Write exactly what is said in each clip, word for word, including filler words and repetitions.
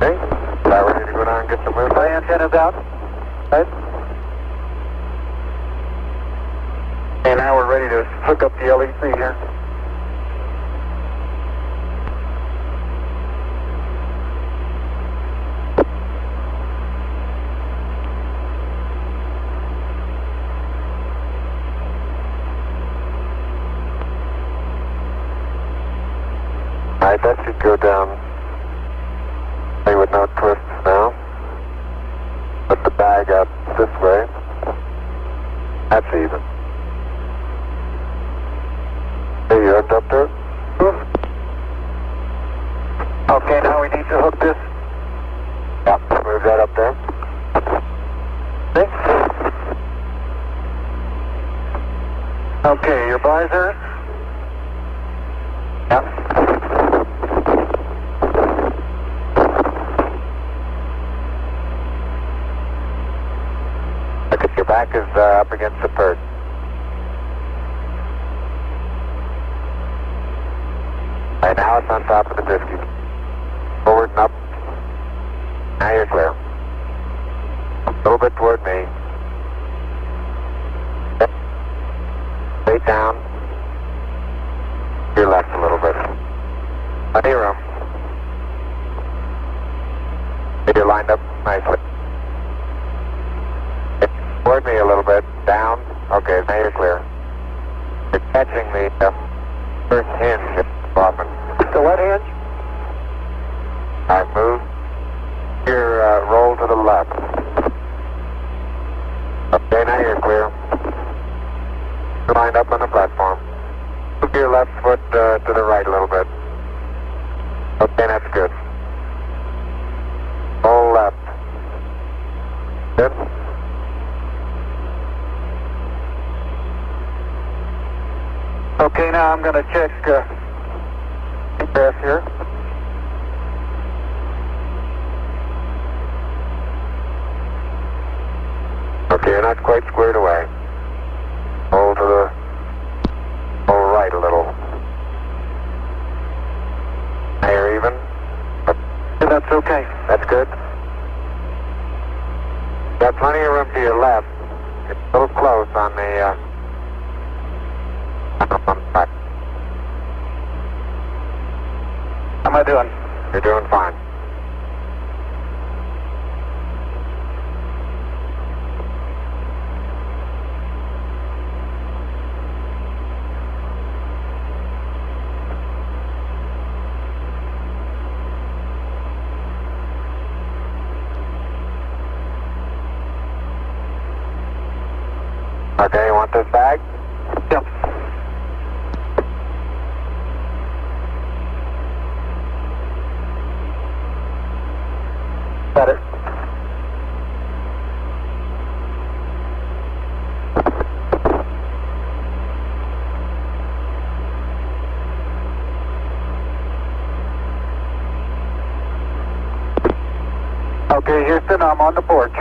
Okay. About ready to go down and get the move. My antenna's out. Right. And now we're ready to hook up the L E C here. Alright, that should go down. Hey, with no twists now. Put the bag up this way. That's even. Hey, you hooked up there? Okay, now we need to hook this. Yeah, move that up there. Okay. Okay, your visor. Yeah. Look at your back is uh, up against the perch. Right now it's on top of the disky. Forward and up. Now you're clear. A little bit toward me. Straight down. Your left a little bit. Plenty of room. You're lined up nicely. Toward me a little bit. Down. Okay, now you're clear. You're catching the uh, first hinge often. The what hinge? All right, move. Your uh, roll to the left. Okay, now you're clear. You're lined up on the platform. Move your left foot uh, to the right a little bit. Okay, that's good. Roll left. Good. Okay, now I'm going to check uh, egress here. Okay, you're not quite squared away. Roll to the roll right a little. Now you're even. Yeah, that's okay. That's good. Got plenty of room to your left. It's a little close on the uh, on the back. How am I doing? You're doing fine. Okay, you want this bag? Yep. Better. Okay, Houston, I'm on the porch.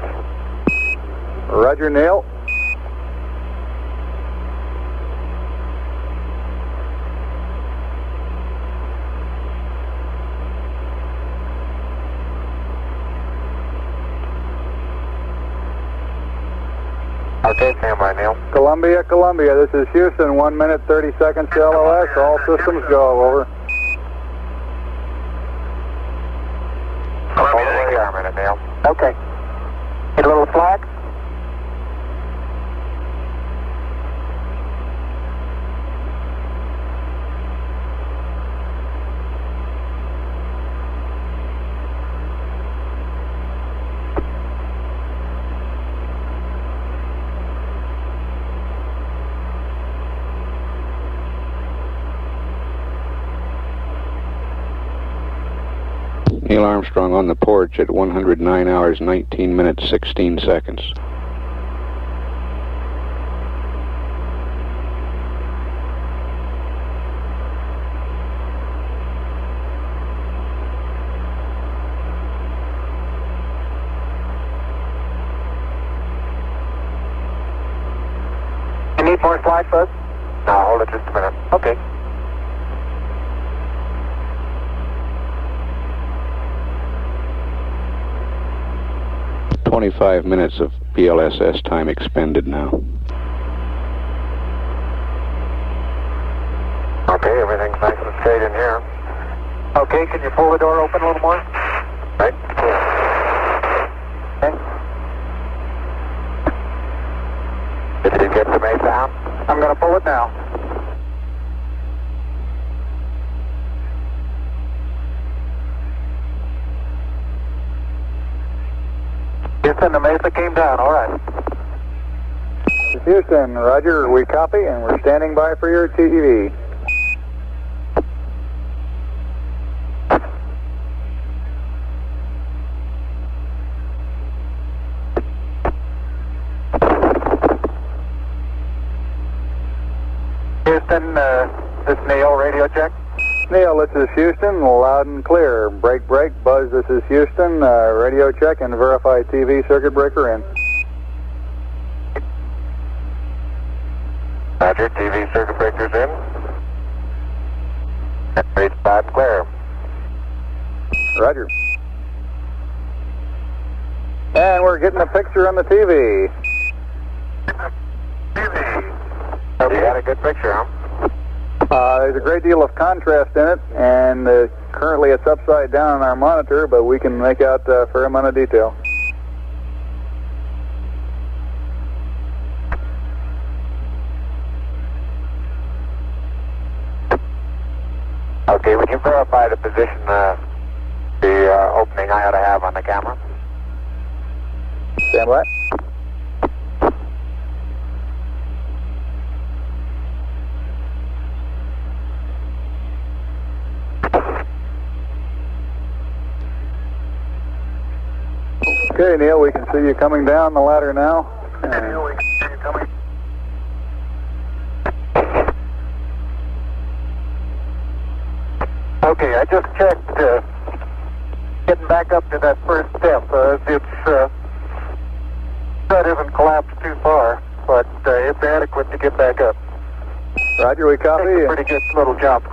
Roger, Neil. Okay, stand by, Neil. Columbia, Columbia. This is Houston. One minute, thirty seconds to L O S. All systems go. Over. Hold the way a minute, Neil. Okay. Get a little slack? Neil Armstrong on the porch at one hundred nine hours, nineteen minutes, sixteen seconds. You need more slack, bud? No, hold it just a minute. Okay. twenty-five minutes of P L S S time expended now. Okay, everything's nice and straight in here. Okay, can you pull the door open a little more? Right? Okay. Did you get the Mesa out? I'm going to pull it now. Houston, the Mesa came down, all right. Houston, roger, we copy, and we're standing by for your T E V. Houston, uh, this is Neil, radio check. Neil, this is Houston, loud and clear. Break, break, Buzz, this is Houston, uh, radio check and verify T V circuit breaker in. Roger, T V circuit breaker's in. Read loud and clear. Roger. And we're getting a picture on the T V. T V. You got a good picture, huh? Uh, there's a great deal of contrast in it, and uh, currently it's upside down on our monitor, but we can make out a fair amount of detail. Okay, would you verify the position, uh, the uh, opening I ought to have on the camera? Stand by. Okay, Neil, we can see you coming down the ladder now. Okay, Neil, we can see you coming. Okay, I just checked, uh, getting back up to that first step. Uh, it's, uh, that isn't collapsed too far, but uh, it's adequate to get back up. Roger, we copy. It's a pretty good little jump.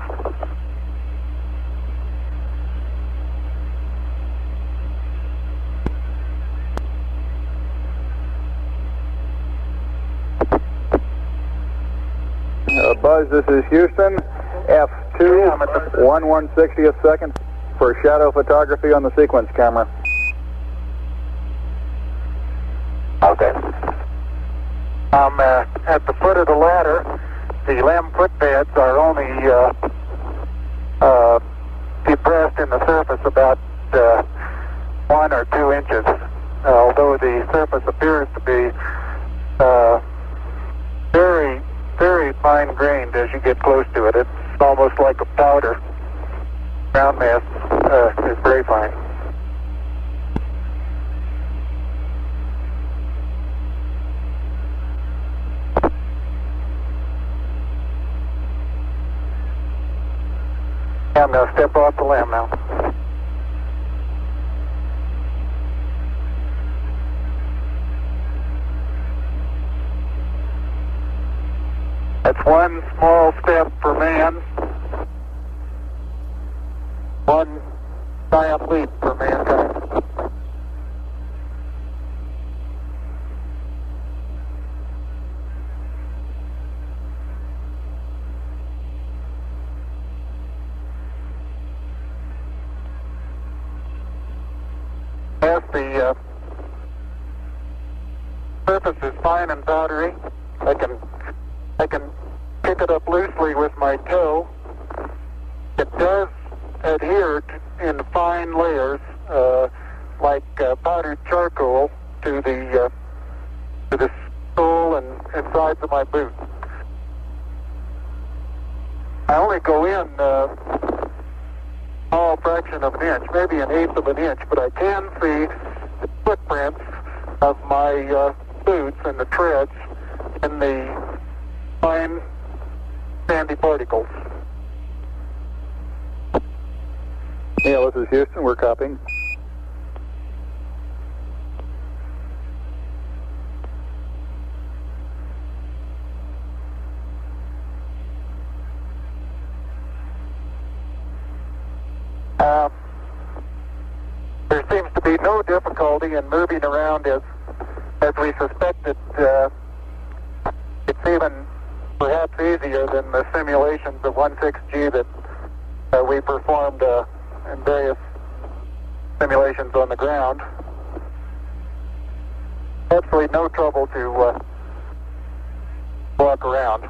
Uh, Buzz, this is Houston. F two, Yeah, I'm at the- one one sixtieth second for shadow photography on the sequence camera. Okay. I'm uh, at the foot of the ladder. The limb footbeds are only uh, uh, depressed in the surface about uh, one or two inches, uh, although the surface appears to be uh, very, very fine-grained as you get close to it. It's almost like a powder. Ground mass uh, is very fine. I'm going to step off the limb now. That's one small step for man, one giant leap for mankind. As the uh, surface is fine and powdery, I can I can pick it up loosely with my toe. It does adhere to, in fine layers, uh, like uh, powdered charcoal, to the uh, to the sole and, and sides of my boot. I only go in uh, a small fraction of an inch, maybe an eighth of an inch, but I can see the footprints of my uh, boots and the treads in the fine sandy particles. Neil, this is Houston. We're copying. Uh, there seems to be no difficulty in moving around as as we suspected. Uh, it's even perhaps easier than the simulations of sixteen G that uh, we performed uh, in various simulations on the ground. Absolutely no trouble to uh, walk around.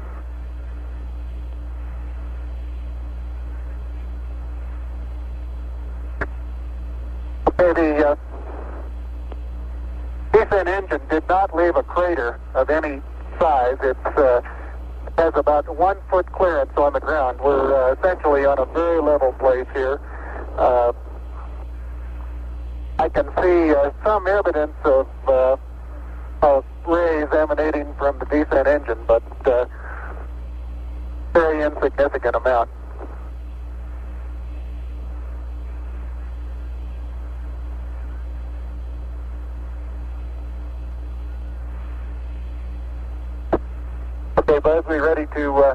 Okay, the uh, descent engine did not leave a crater of any size. It uh, has about one foot clearance on the ground. We're uh, essentially on a very level place here. Uh, I can see uh, some evidence of, uh, of rays emanating from the descent engine, but uh, very insignificant amount. Okay, Buzz, we ready to uh,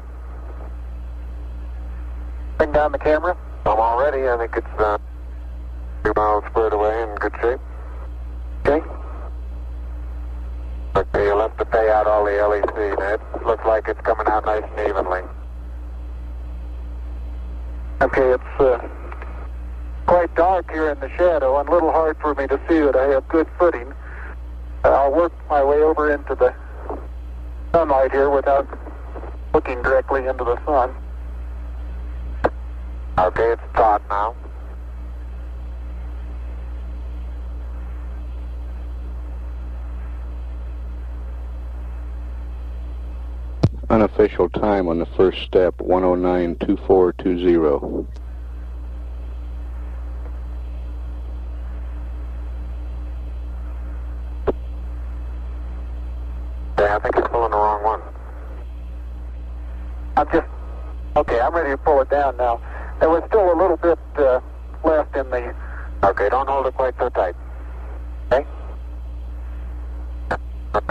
bring down the camera? I'm all ready. I think it's uh, two miles squared away in good shape. Okay. Okay, you'll have to pay out all the L E C. Now, it looks like it's coming out nice and evenly. Okay, it's uh, quite dark here in the shadow and a little hard for me to see that I have good footing. Uh, I'll work my way over into the sunlight here without looking directly into the sun. Okay, it's taut now. Unofficial time on the first step, one oh nine two four two zero. Yeah, I think you're pulling the wrong one. I'm just, okay, I'm ready to pull it down now. There was still a little bit uh, left in the... Okay, don't hold it quite so tight. Okay? Okay.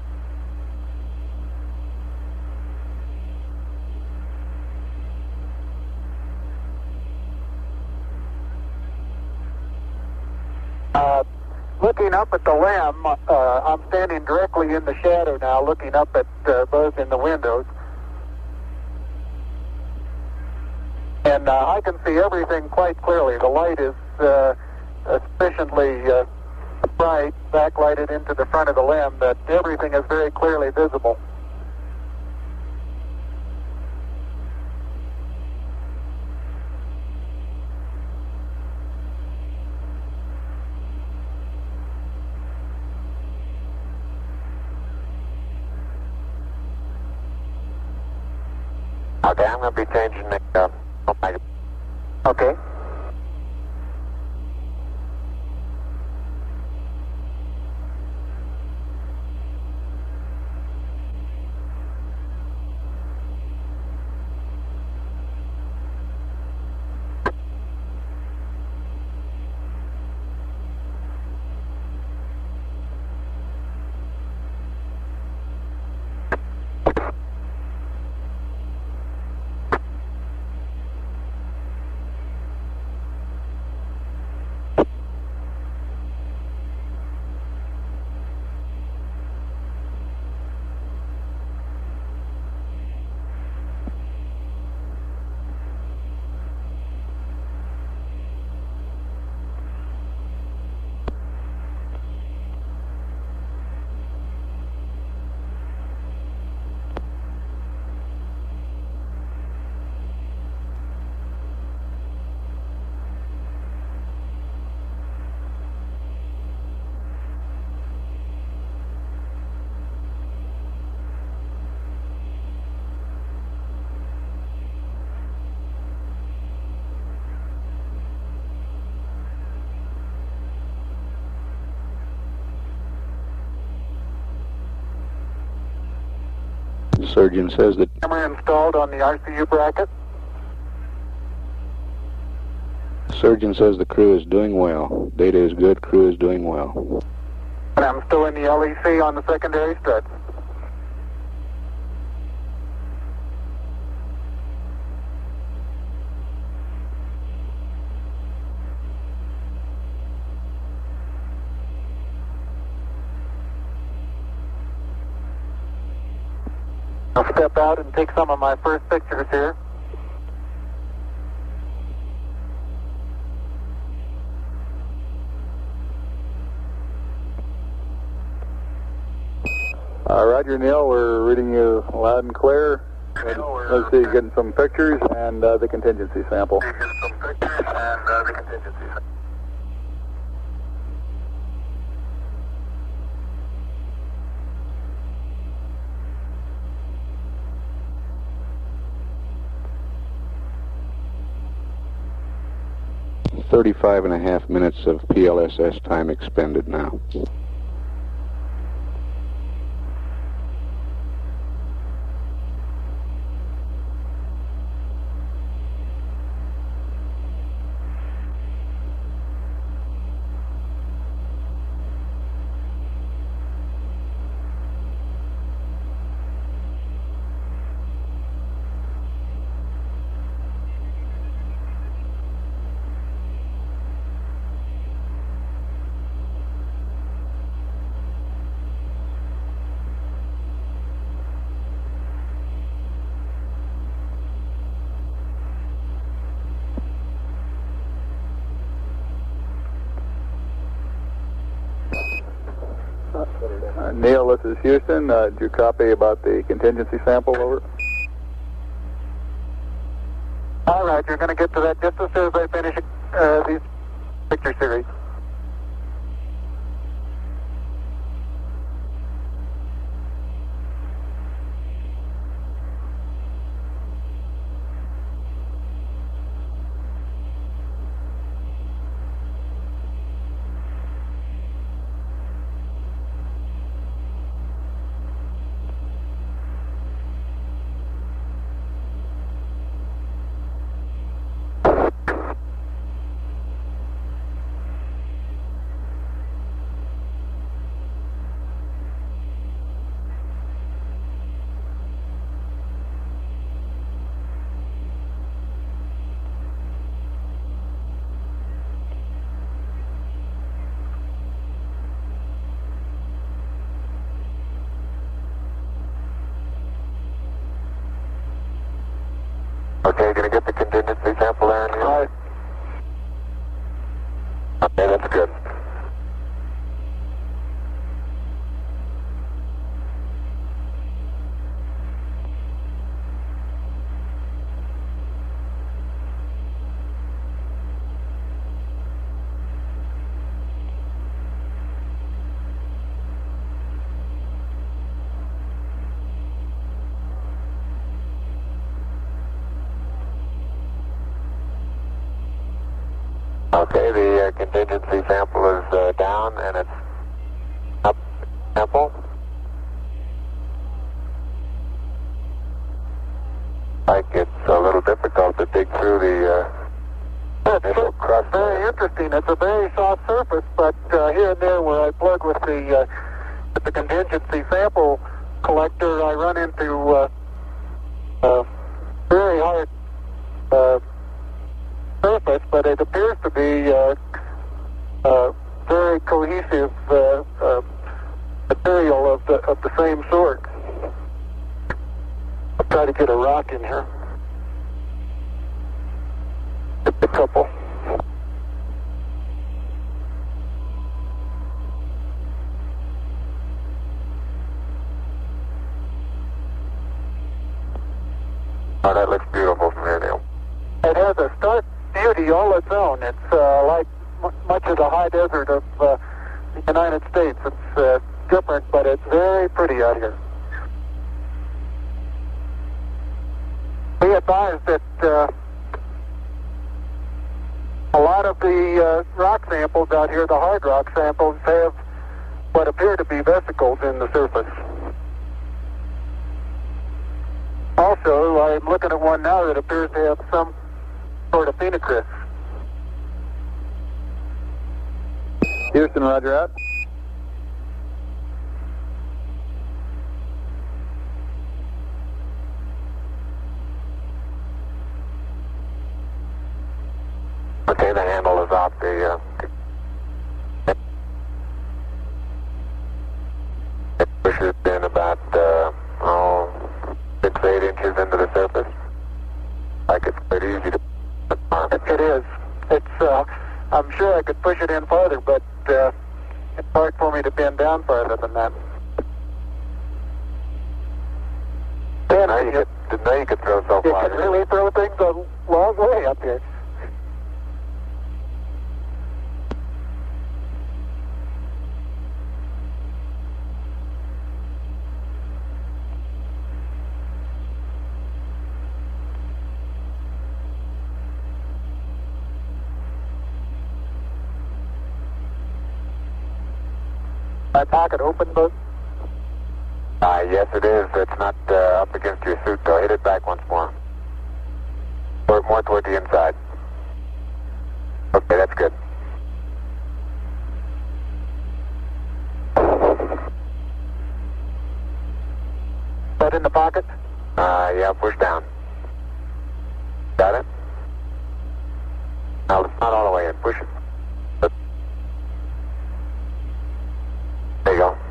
Uh, looking up at the limb, uh, I'm standing directly in the shadow now, looking up at uh, Buzz in the windows. And uh, I can see everything quite clearly. The light is uh, sufficiently uh, bright, backlighted into the front of the limb, that everything is very clearly visible. Okay, I'm going to be changing the... Uh, oh my... Okay. The surgeon says that... Camera installed on the R C U bracket. Surgeon says the crew is doing well. Data is good, crew is doing well. And I'm still in the L E C on the secondary struts. I'll step out and take some of my first pictures here. Uh, Roger, Neil, we're reading you loud and clear. Let's see, getting some pictures and uh, the contingency sample. Getting some pictures and uh, the contingency sample. thirty-five and a half minutes of P L S S time expended now. Uh, Neil, this is Houston. Uh, did you copy about the contingency sample? Over. All right, you're going to get to that just as soon as I finish uh, these picture series. Okay, gonna get the contingency sample there, Neil? All right. Okay, that's good. Okay, the uh, contingency sample is uh, down and it's up sample. Like it's a little difficult to dig through the uh, initial crust. Very interesting. It's a very soft surface, but uh, here and there where I plug with the uh, with the contingency sample collector, I run into uh, uh, very hard uh, surface, but it appears to be uh, uh, very cohesive uh, uh, material of the of the same sort. I'll try to get a rock in here. Just a couple. Oh, that looks beautiful from here, Neil. It has a stark beauty all its own. It's uh, like m- much of the high desert of uh, the United States. It's uh, different, but it's very pretty out here. Be advised that uh, a lot of the uh, rock samples out here, the hard rock samples, have what appear to be vesicles in the surface. Also, I'm looking at one now that appears to have some sort of phenocryst. Houston, roger out. Okay, the handle is off the... Uh, it pushes in about, uh, oh, inches into the surface. Like it's pretty easy to... It, it is. It's, uh, I'm sure I could push it in farther, but uh, it's hard for me to bend down farther than that. Didn't know you could, didn't know you could throw so You far. can really throw things a long way up here. My pocket open, Buzz? Uh, yes, it is. It's not uh, up against your suit, though. Hit it back once more. Or more toward the inside. Okay, that's good. That in the pocket? Uh, yeah, push down. Got it? No, it's not all the way in. Push it. There you go.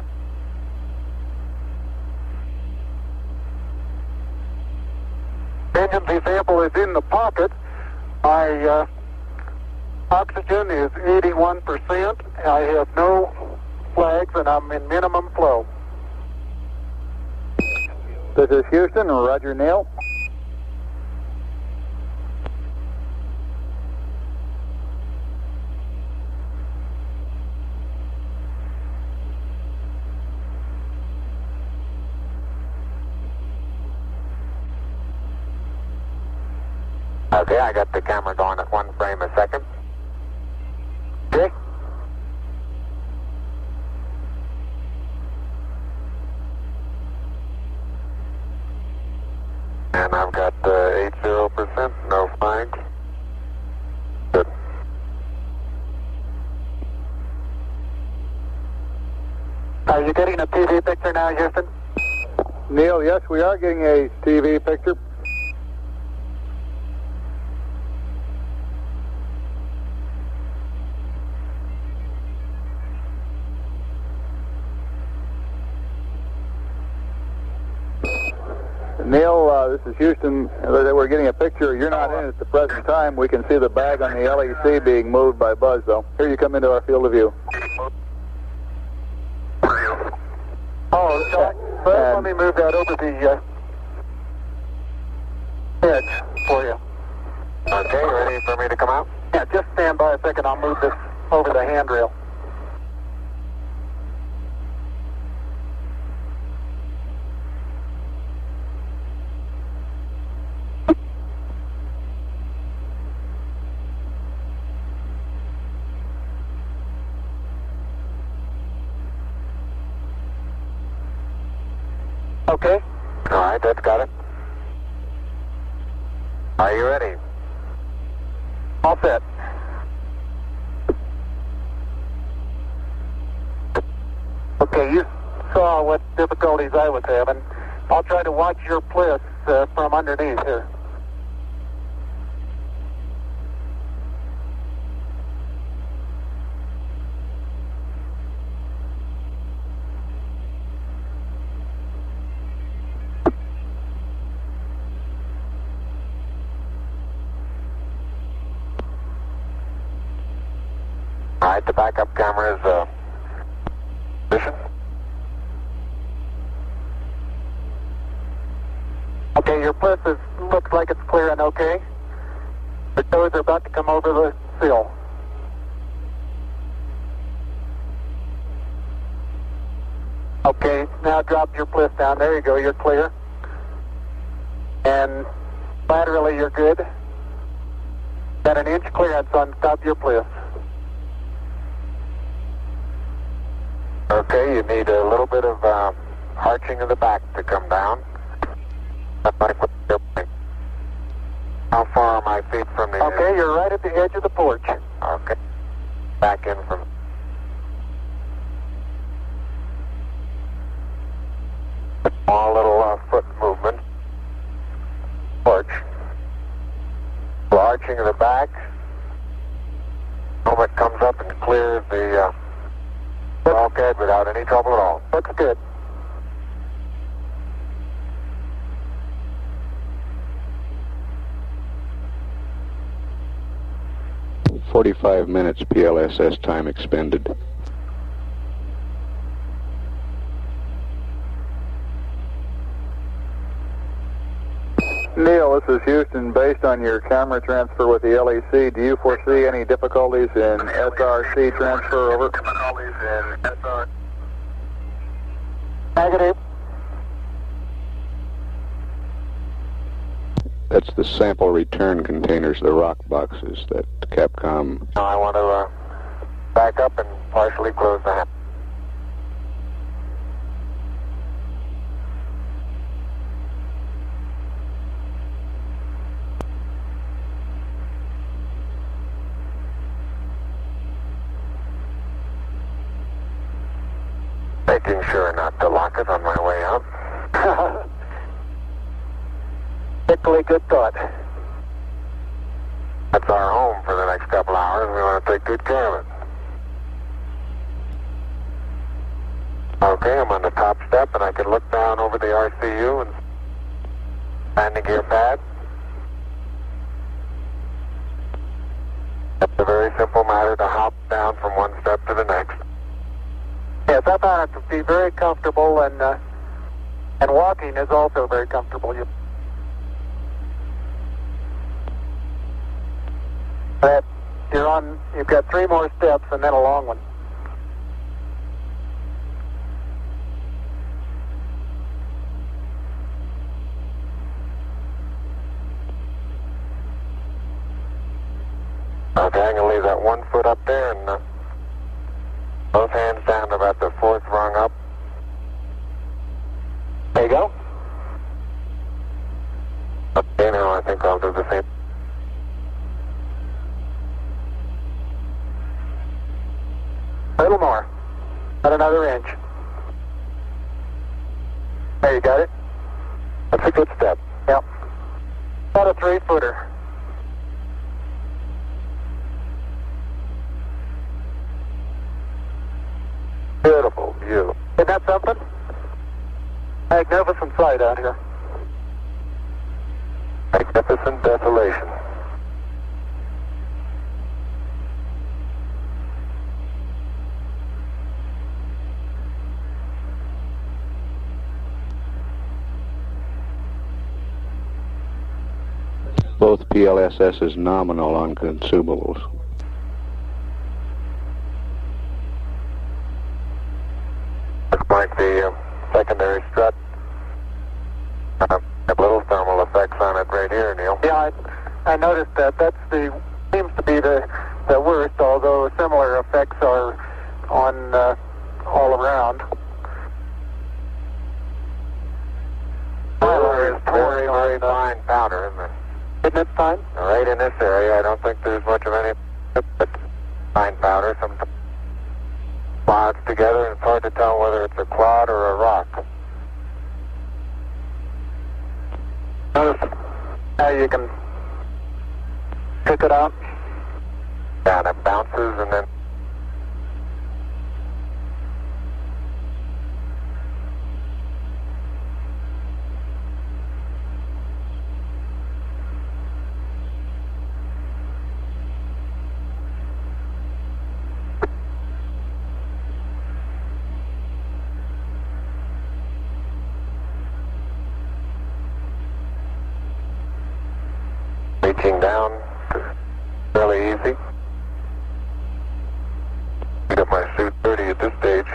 Engine's sample is in the pocket. My uh, oxygen is eighty-one percent. I have no flags, and I'm in minimum flow. This is Houston, Roger Neil. Okay, I got the camera going at one frame a second. Okay. And I've got uh, eighty percent, no flags. Good. Are you getting a T V picture now, Houston? Neil, yes, we are getting a T V picture. Neil, uh, this is Houston. We're getting a picture. You're not in at the present time. We can see the bag on the L E C being moved by Buzz, though. Here you come into our field of view. Oh, Jack, let me move that over the uh, edge for you. Okay, ready for me to come out? Yeah, just stand by a second. I'll move this over the handrail. Okay. All right, that's got it. Are you ready? All set. Okay, you saw what difficulties I was having. I'll try to watch your bliss uh, from underneath here. All right, the backup camera is uh, position. Okay, your bliss is, looks like it's clear and okay. The toes are about to come over the sill. Okay, now drop your bliss down. There you go, you're clear. And laterally you're good. Got an inch clearance on top of your bliss. Okay, you need a little bit of uh, arching of the back to come down. Like what you're doing. How far are my feet from the Okay, edge? you're right at the edge of the porch. Okay. Back in from... Small little uh, foot movement. Porch. So arching of the back. Moment comes up and clears the uh, bulkhead without any trouble at all. Looks good. forty-five minutes P L S S time expended. Neil, this is Houston. Based on your camera transfer with the L E C, do you foresee any difficulties in S R C transfer over? Difficulties in S R C. Negative. That's the sample return containers, the rock boxes that Capcom... Now I want to uh, back up and partially close the hatch. Making sure not to lock it on my way out. Particularly good thought. That's our home for the next couple hours. We want to take good care of it. Okay, I'm on the top step and I can look down over the R C U and landing gear pad. It's a very simple matter to hop down from one step to the next. Yes, I found it to be very comfortable, and uh, and walking is also very comfortable. You, that you're on. You've got three more steps, and then a long one. Okay, I'm going to leave that one foot up there and uh, both hands down to about the fourth rung up. There you go. Okay, now I think I'll do the same. A little more. About another inch. There, you got it? That's a good step. Yep. About a three-footer. Beautiful view. Isn't that something? Magnificent sight out here. Magnificent desolation. Both P L S S is nominal on consumables. Looks like the uh, secondary strut uh, have little thermal effects on it right here, Neil. Yeah, I, I noticed that. That's the seems to be the the worst, although similar effects are on uh, all around. Powder is very, very fine powder, isn't it? Isn't it fine? Right in this area, I don't think there's much of any but fine powder. Some clouds together, and it's hard to tell whether it's a clod or a rock. Notice how you can pick it out. Yeah, and it bounces and then reaching down, fairly easy. Get my suit dirty at this stage.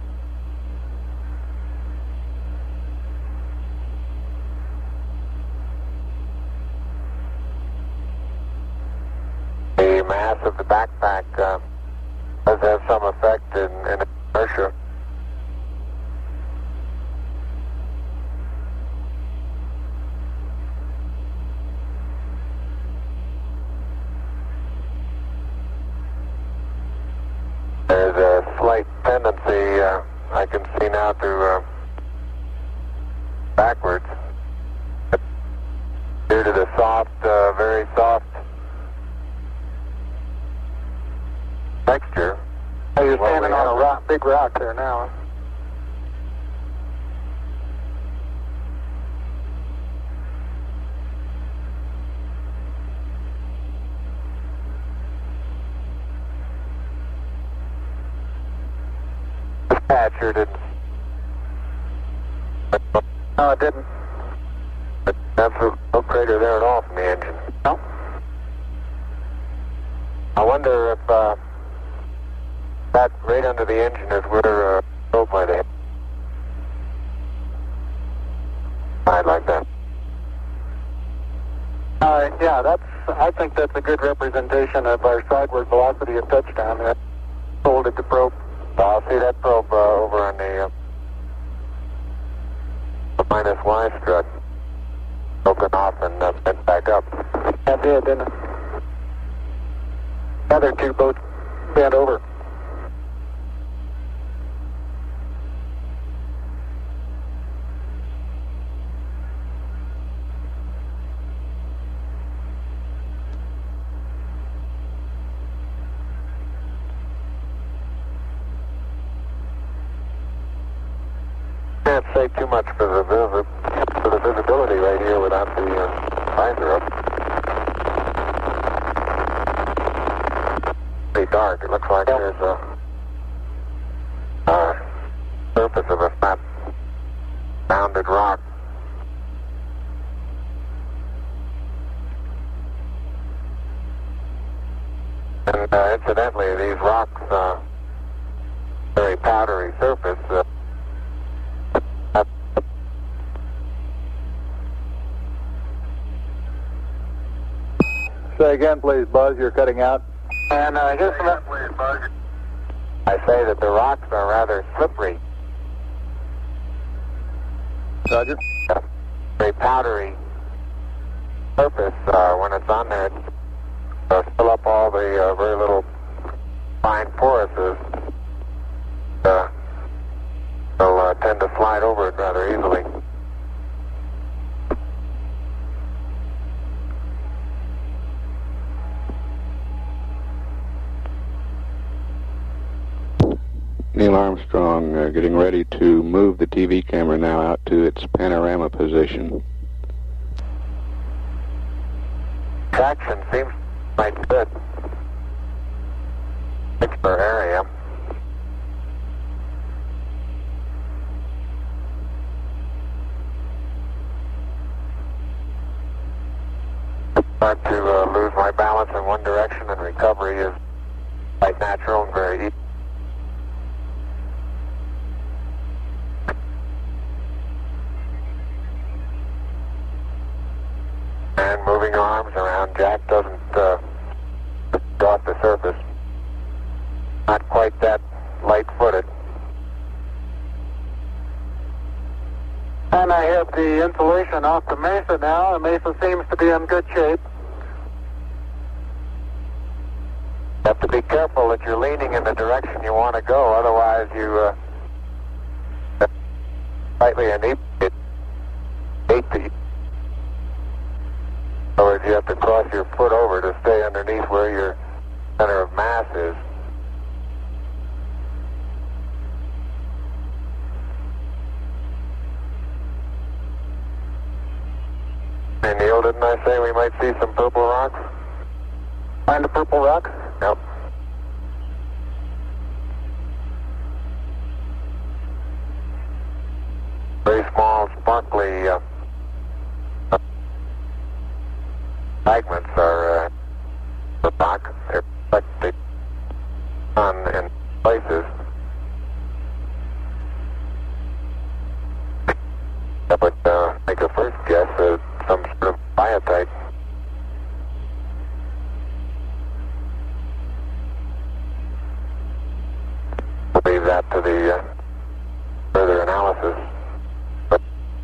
The mass of the backpack uh, does have some effect in, in inertia. There's a slight tendency uh, I can see now to uh, backwards due to the soft, uh, very soft texture. Oh, you're Well, standing we on have- a rock, big rock there now. Yeah, it sure didn't. No, it didn't. Absolute no crater there at all from the engine. No. I wonder if uh, that right under the engine is where uh, probe might have. I'd like that. Uh, yeah, that's. I think that's a good representation of our sideward velocity at touchdown. That folded the probe. I'll see that probe uh, over on the, uh, the minus Y strut. Broken off and uh, bent back up. That did, didn't it? The other two boats bent over. Can't say too much for the visi- for the visibility right here without the uh, visor up. Pretty dark. It looks like Yep. there's a uh, surface of a flat rounded rock. And uh, incidentally, these rocks, uh, very powdery surface. Uh, Say again, please, Buzz. You're cutting out. And uh, here's some. I say that the rocks are rather slippery, Roger. very powdery surface. Uh, when it's on there, it's uh, fill up all the uh, very little fine porises. Uh, they'll uh, tend to slide over it rather easily. Neil Armstrong uh, getting ready to move the T V camera now out to its panorama position. Traction seems quite good. Picture area. Start to uh, lose my balance in one direction, and recovery is quite natural and very easy. And moving arms around Jack doesn't uh, off the surface. Not quite that light-footed. And I have the insulation off the Mesa now. The Mesa seems to be in good shape. You have to be careful that you're leaning in the direction you want to go, otherwise you uh, slightly inebriate. Hate to. In other words, you have to cross your foot over to stay underneath where your center of mass is. Hey Neil, didn't I say we might see some purple rocks? Find the purple rock? Yep. Very small, sparkly uh, fragments are uh, the rock. They're reflected on in places. That would uh, make a first guess at some sort of biotite. We'll leave that to the uh, further analysis. But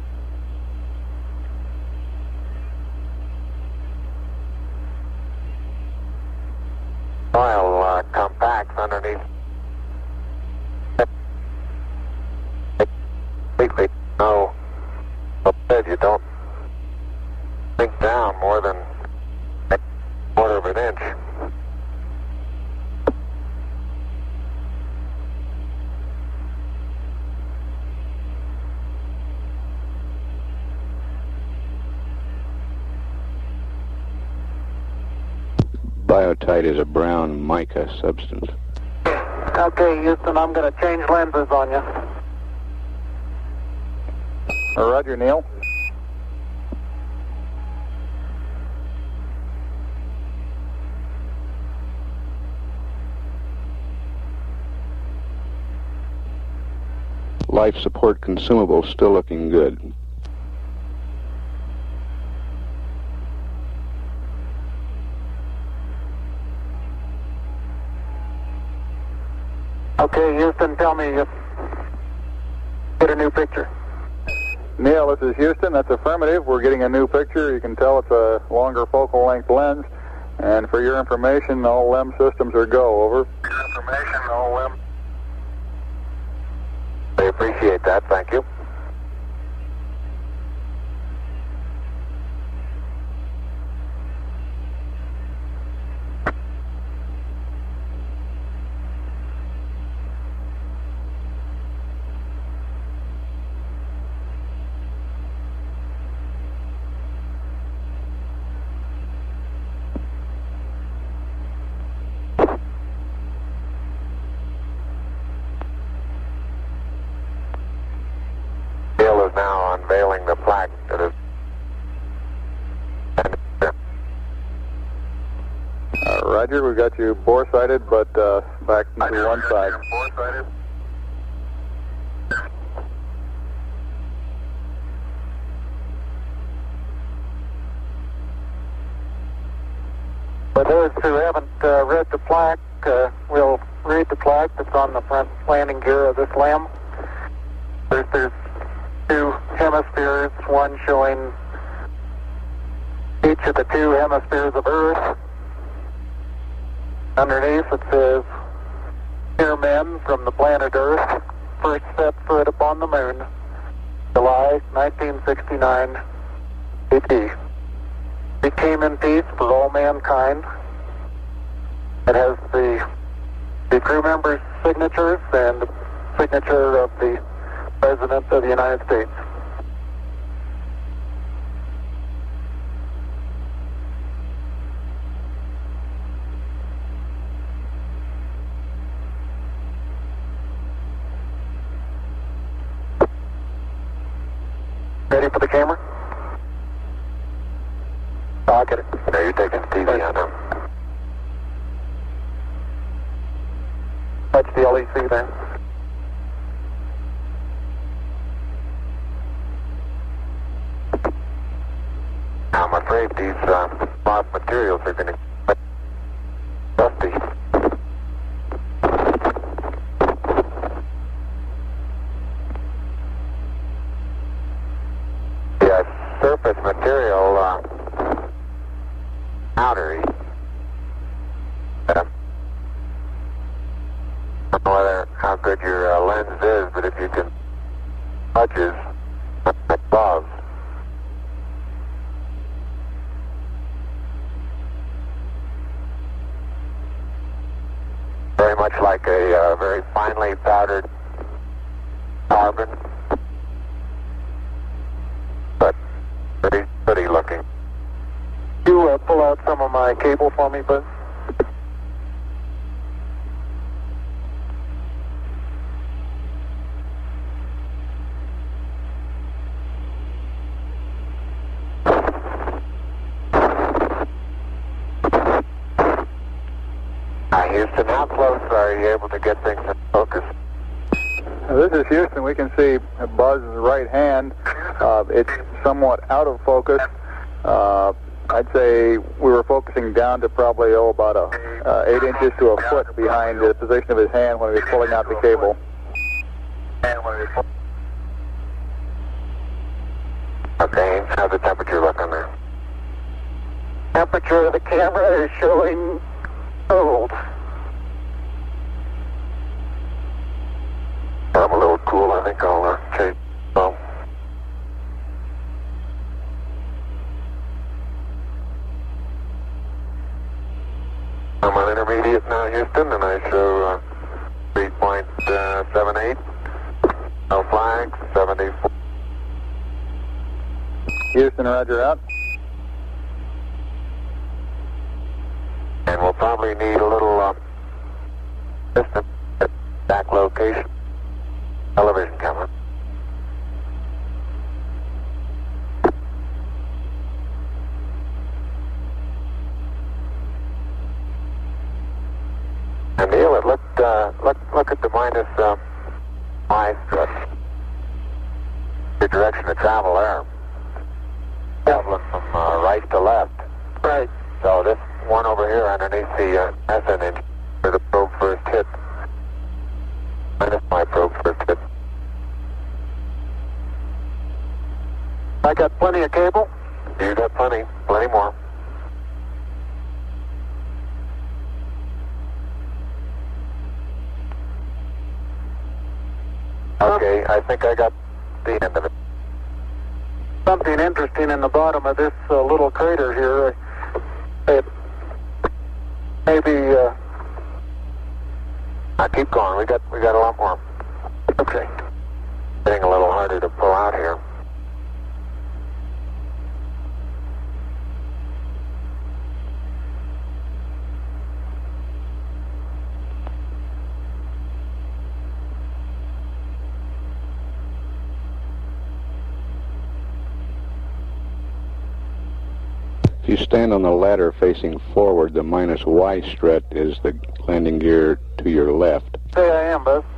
soil uh, compacts underneath completely no bed. You don't sink down more than a quarter of an inch. Biotite is a brown mica substance. Okay, Houston, I'm going to change lenses on you. Uh, Roger, Neil. Life support consumables still looking good. Okay, Houston, tell me if get a new picture. Neil, this is Houston. That's affirmative. We're getting a new picture. You can tell it's a longer focal length lens. And for your information, all L E M systems are go. Over. Your information, all L E M. I appreciate that. Thank you. Bill is now unveiling the plaque that is. Uh, Roger, we got you bore-sighted, but uh, back to Roger, one side. Bore-sighted. For those who haven't uh, read the plaque, uh, we'll read the plaque that's on the front landing gear of this L E M. There's, there's two hemispheres, one showing each of the two hemispheres of Earth. Underneath it says, "Dear men from the planet Earth, first set foot upon the moon, July nineteen sixty-nine A D. We came in peace for all mankind." It has the, the crew members' signatures and the signature of the President of the United States. Ready for the camera? Oh, I get it. No, you're taking T V on him. Touch the L E C there. I'm afraid these uh, lost materials are going to get dusty. Yeah, surface material, uh, powdery. Uh, I don't know whether, how good your uh, lens is, but if you can touches above. Very much like a uh, very finely powdered carbon, but pretty pretty looking. You uh, pull out some of my cable for me, Buzz? Hi, Houston. How close are you able to get things in focus? Now, this is Houston. We can see Buzz's right hand. Uh, it's somewhat out of focus. Uh, I'd say we were focusing down to probably, oh, about a, uh, eight inches to a foot behind the position of his hand when he was pulling out the cable. Okay, how's the temperature looking there? Temperature of the camera is showing cold. I'm a little cool. I think I'll uh, change. Oh. I'm on intermediate now, Houston, and I show uh, three point seven eight. No flags, seventy-four. Houston, roger out. And we'll probably need a little uh, distance exact location. Television camera. And Neil, it looked, uh, look, look at the minus uh, I strut. The direction of travel there. Traveling from uh, right to left. Right. So this one over here underneath the uh, S N engine where the probe first hit. Minus my probe first hit. I got plenty of cable. You got plenty, plenty more. Okay, I think I got the end of it. Something interesting in the bottom of this uh, little crater here. It maybe. Uh, Now keep going. We got we got a lot more. okay. Getting a little harder to pull out here. If you stand on the ladder facing forward, the minus Y strut is the landing gear to your left. Say I am, Buzz.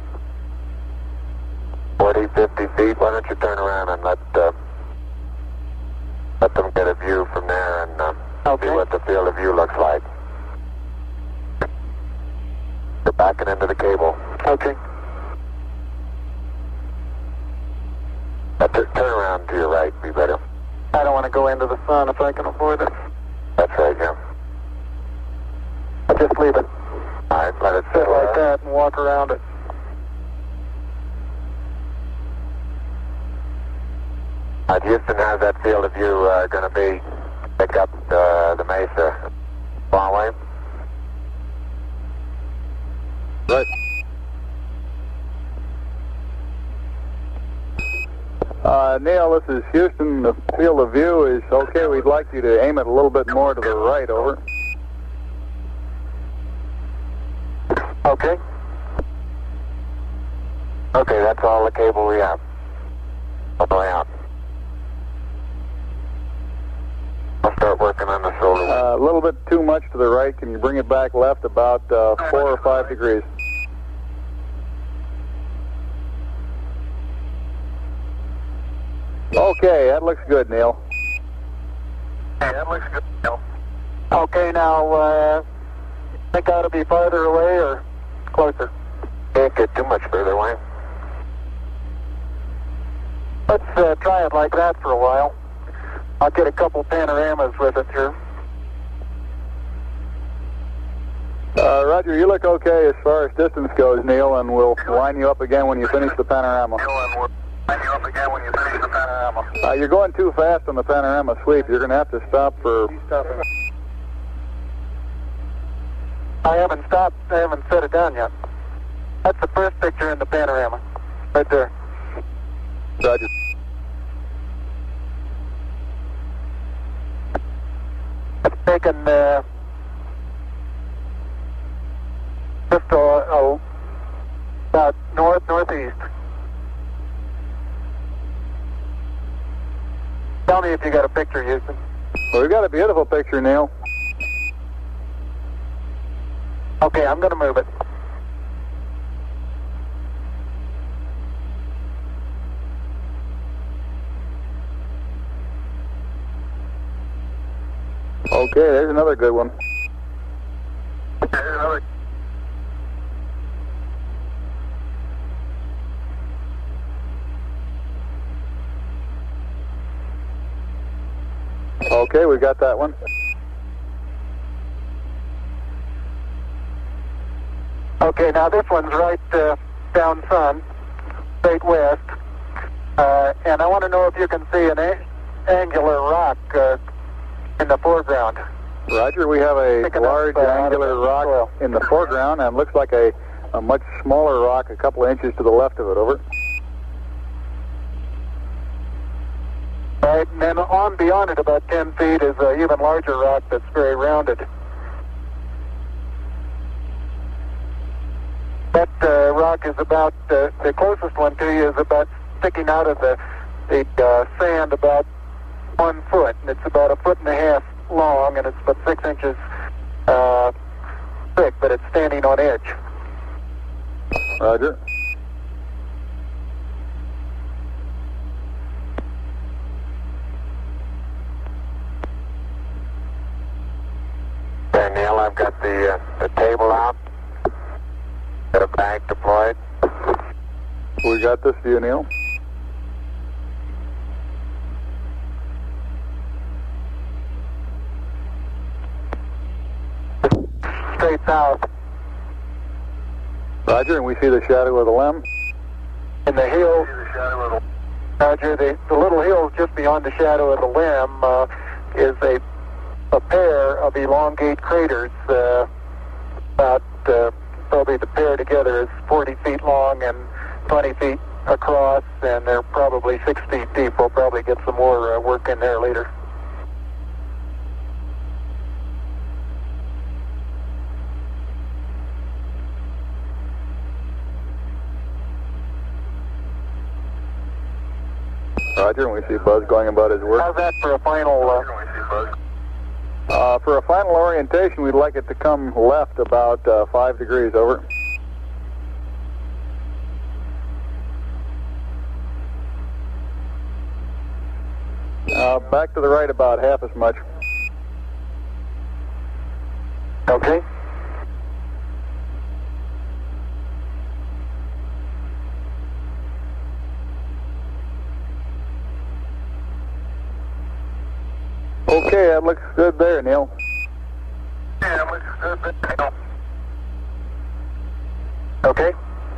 forty, fifty feet. Why don't you turn around and let uh, let them get a view from there and uh, Okay. see what the field of view looks like. You're backing into the cable. Okay. Uh, t- turn around to your right. Be better. I don't want to go into the sun if I can avoid it. That's right, Jim. I'll just leave it. All right, let it Sit sit like that and walk around it. Uh, Houston, how's that field of view uh, going to be? Pick up uh, the mesa far away? Right. Uh, Neil, this is Houston. The field of view is okay. We'd like you to aim it a little bit more to the right, over. Okay. Okay, that's all the cable we have. All the way out. I'll start working on the shoulder. Uh, a little bit too much to the right. Can you bring it back left about uh, four or five degrees? Okay, that looks good, Neil. Hey, that looks good, Neil. Okay, now, uh, think I ought to be farther away or closer? Can't get too much further away. Let's uh, try it like that for a while. I'll get a couple panoramas with it here. Uh, Roger, you look okay as far as distance goes, Neil, and we'll line you up again when you finish the panorama. Line you up again when you finish the panorama. Uh, you're going too fast on the panorama sweep. You're going to have to stop for... I haven't stopped. I haven't set it down yet. That's the first picture in the panorama. Right there. Roger. It's taken uh, just a, a, about north northeast. Tell me if you got a picture, Houston. Well, we've got a beautiful picture, Neil. Okay, I'm going to move it. Okay, there's another good one. There's another. Okay, we got that one. Okay, now this one's right uh, down sun, straight west, uh, and I want to know if you can see an a- angular rock uh, in the foreground. Roger, we have a Picking large up, uh, angular rock soil. in the foreground, and looks like a, a much smaller rock a couple of inches to the left of it, over. Right, and then on beyond it about ten feet is an even larger rock that's very rounded. That uh, rock is about, uh, the closest one to you is about sticking out of the, the uh, sand about one foot. And it's about a foot and a half long, and it's about six inches uh, thick, but it's standing on edge. Roger. Okay, Neil, I've got the, uh, the table out. Got a bag deployed. We got this view, Neil. Straight south. Roger, and we see the shadow of the limb. In the hill, Roger, the, the little hill just beyond the shadow of the limb uh, is a, a pair of elongate craters. Uh, about uh, probably the pair together is forty feet long and twenty feet across, and they're probably six feet deep. We'll probably get some more uh, work in there later. Roger, and we see Buzz going about his work. How's that for a final? Uh, Uh, for a final orientation, we'd like it to come left about uh, five degrees, over. Uh, back to the right about half as much. okay. Okay, that looks good there, Neil. Yeah, that looks good. Okay.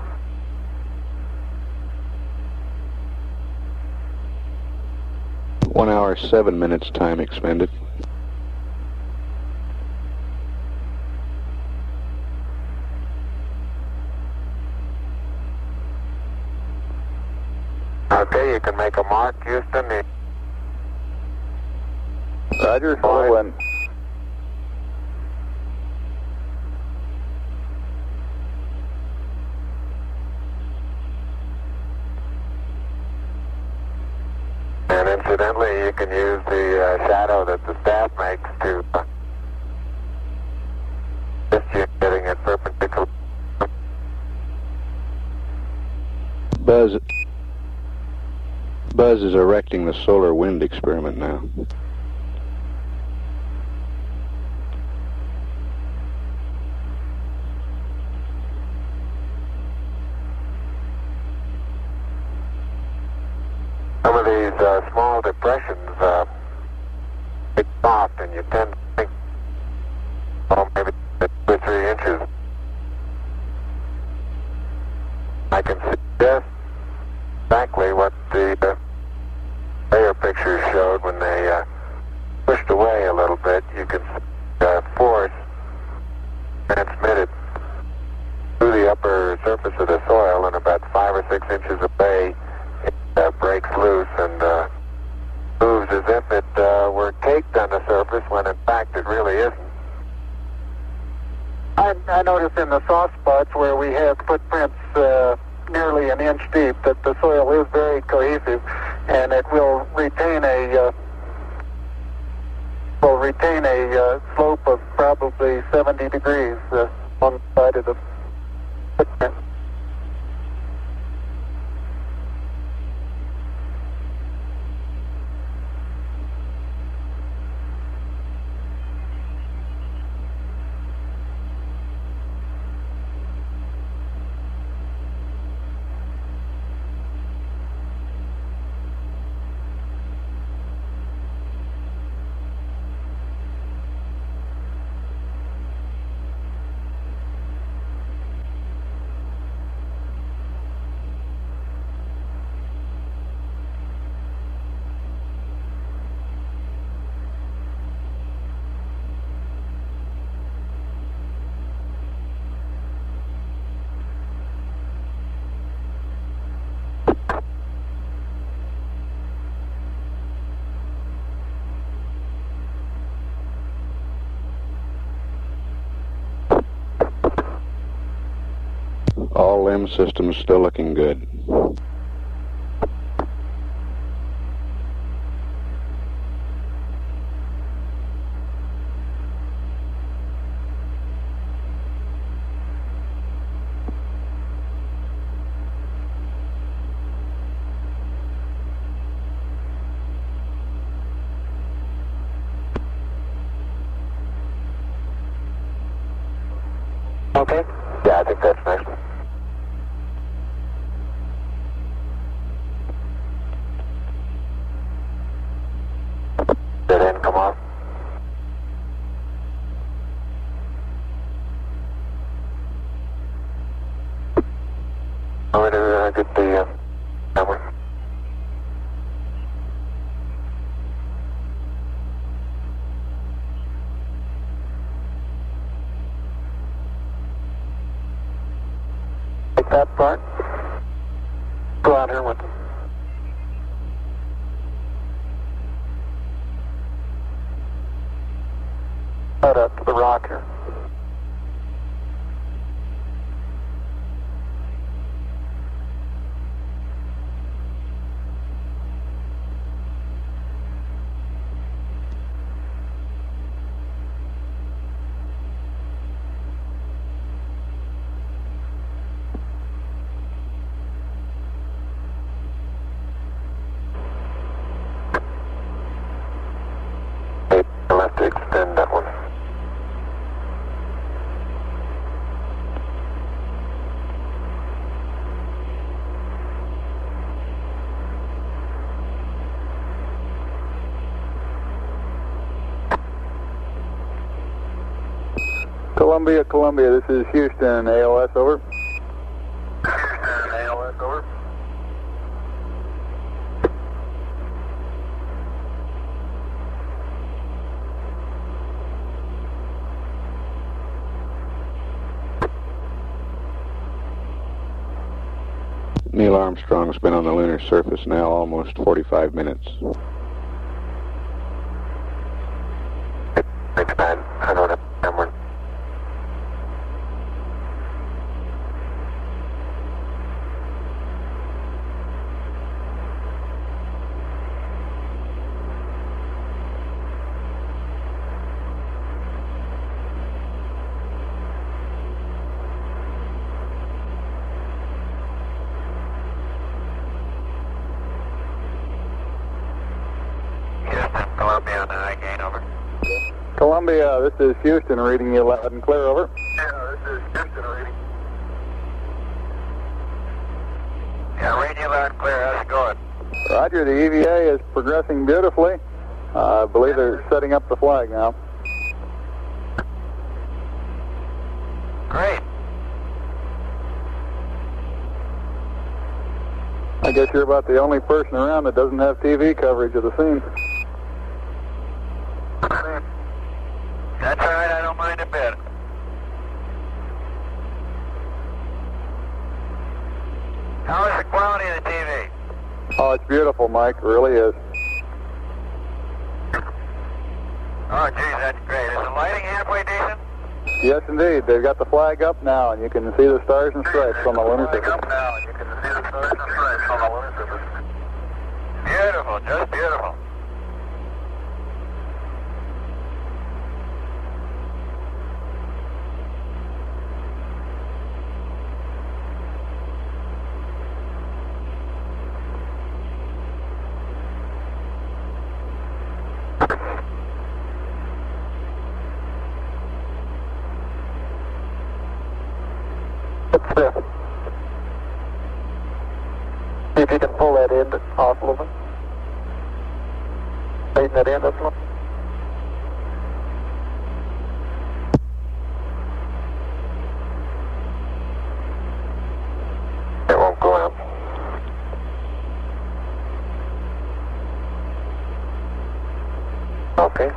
One hour, seven minutes time expended. Okay, you can make a mark, Houston. Roger, so when And incidentally, you can use the uh, shadow that the staff makes to uh, assist you in getting it perpendicular. Buzz, Buzz is erecting the solar wind experiment now. Some of these uh, small depressions uh, get soft, and you tend to think, oh, maybe two or three inches. I can suggest exactly what the uh, layer pictures showed when they uh, pushed away a little bit. You can see uh, force transmitted through the upper surface of the soil, and about five or six inches away, it uh, breaks loose and uh, moves as if it uh, were caked on the surface, when in fact it really isn't. I, I noticed in the soft spots where we have footprints uh, nearly an inch deep that the soil is very cohesive, and it will retain a uh, will retain a uh, slope of probably seventy degrees uh, on the side of the footprint. All LEM systems still looking good. Okay? Yeah, I think that's nice. Dead end, come on. I'm going to uh, get the uh, camera. Take that part. Go out here with them. Head up to the rock here. I'll have to extend that one. Columbia, Columbia, this is Houston, A O S, over. Houston, A O S, over. Neil Armstrong's been on the lunar surface now almost forty-five minutes. Expand. I don't have camera. Houston, Columbia on the high gain, over. Columbia, this is Houston, reading you loud and clear, over. Yeah, this is Houston reading. Yeah, reading you loud and clear. How's it going? Roger, the E V A is progressing beautifully. Uh, I believe they're setting up the flag now. Great. I guess you're about the only person around that doesn't have T V coverage of the scene. That's all right, I don't mind a bit. How is the quality of the T V? Oh, it's beautiful, Mike. It really is. Oh, geez, that's great. Is the lighting halfway decent? Yes, indeed. They've got the flag up now, and you can see the stars and stripes on the lunar surface. Up now, and you can see the stars and stripes on the lunar surface. Beautiful, just beautiful. What's this? See if you can pull that end off a little bit. Tighten that end up a little. It won't go out. Okay.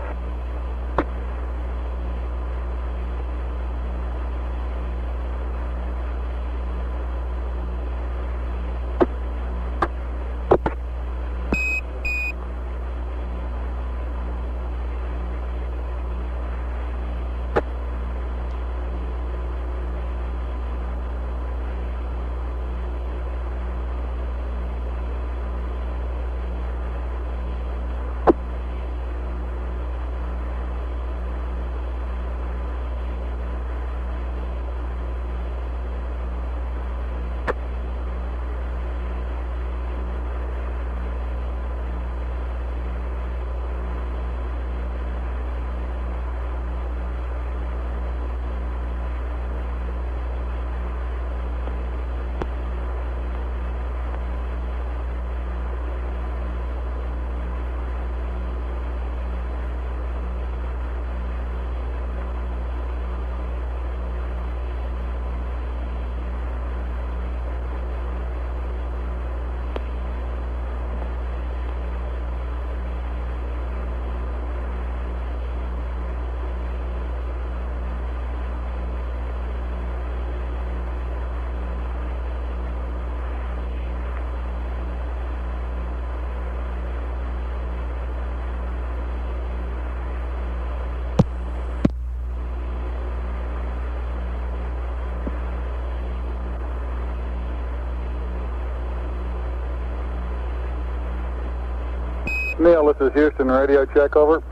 Neil, this is Houston, radio check, over.